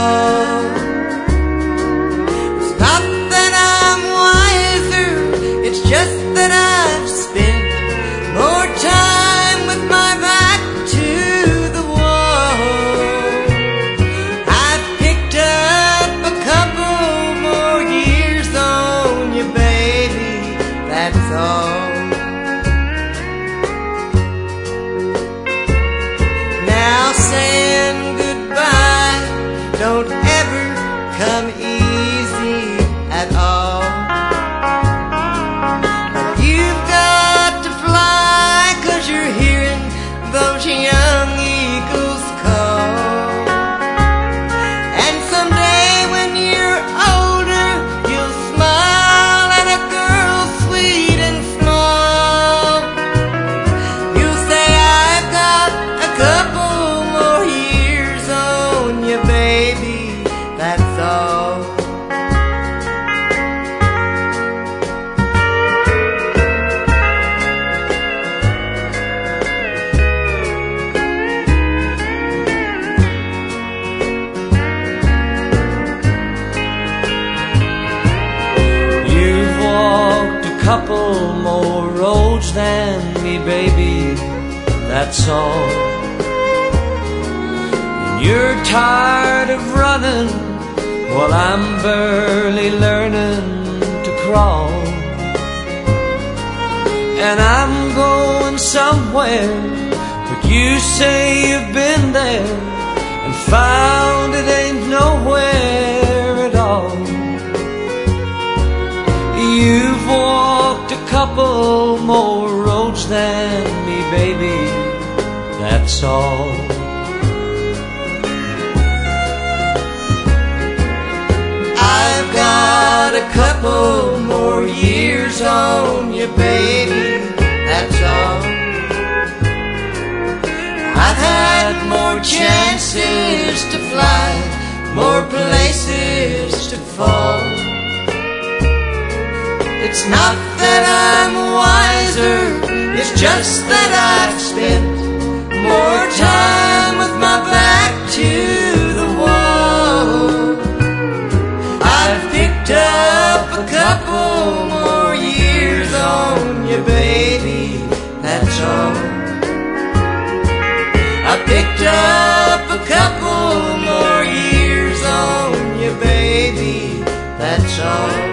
all. It's not that I'm wiser, it's just that I've spent more time with my back to the wall. I've picked up a couple more years on you, baby, that's all. Now saying goodbye don't ever come easy at all. But you've got to fly, 'cause you're hearing those young eagles call. And someday when you're older, you'll smile at a girl sweet and small. You'll say, I've got a couple more years on you, baby, that's all. You've walked a couple more roads than me, baby, that's all. And you're tired of running while I'm barely learning to crawl. And I'm going somewhere, but you say you've been there and found it ain't nowhere at all. You've walked a couple more roads than me, baby, that's all. I've got a couple more years on you, baby, that's all. I've had more chances to fly, more places to fall. It's not that I'm wiser, it's just that I've spent more time with my back to the wall. I've picked up a couple more years on you, baby, that's all. I picked up a couple more years on you, baby, that's all.